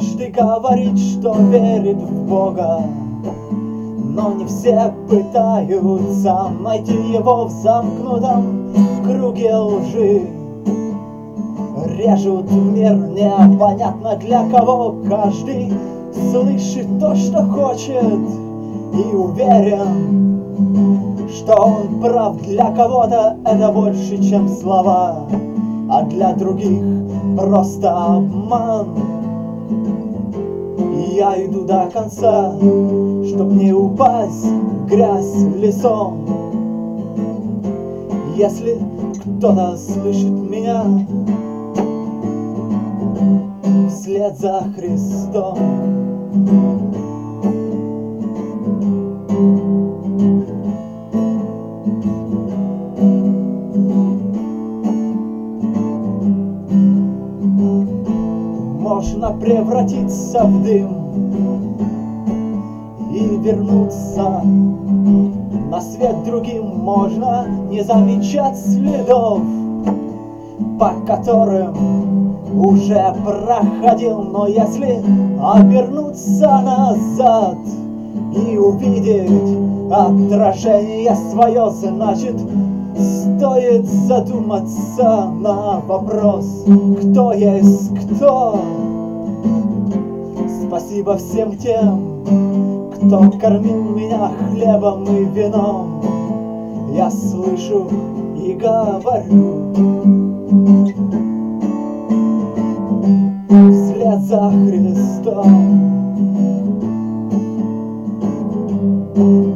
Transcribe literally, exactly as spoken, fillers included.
Каждый говорит, что верит в Бога, но не все пытаются найти его в замкнутом круге лжи. Режут мир непонятно для кого, каждый слышит то, что хочет, и уверен, что он прав. Для кого-то это больше, чем слова, а для других просто обман. И я иду до конца, чтоб не упасть в грязь лицом. Если кто-то слышит меня вслед за Христом. Можно превратиться в дым и вернуться на свет другим. Можно не замечать следов, по которым уже проходил. Но если обернуться назад и увидеть отражение свое, значит, стоит задуматься на вопрос, кто есть кто. Спасибо всем тем, кто кормил меня хлебом и вином. Я слышу и говорю вслед за Христом.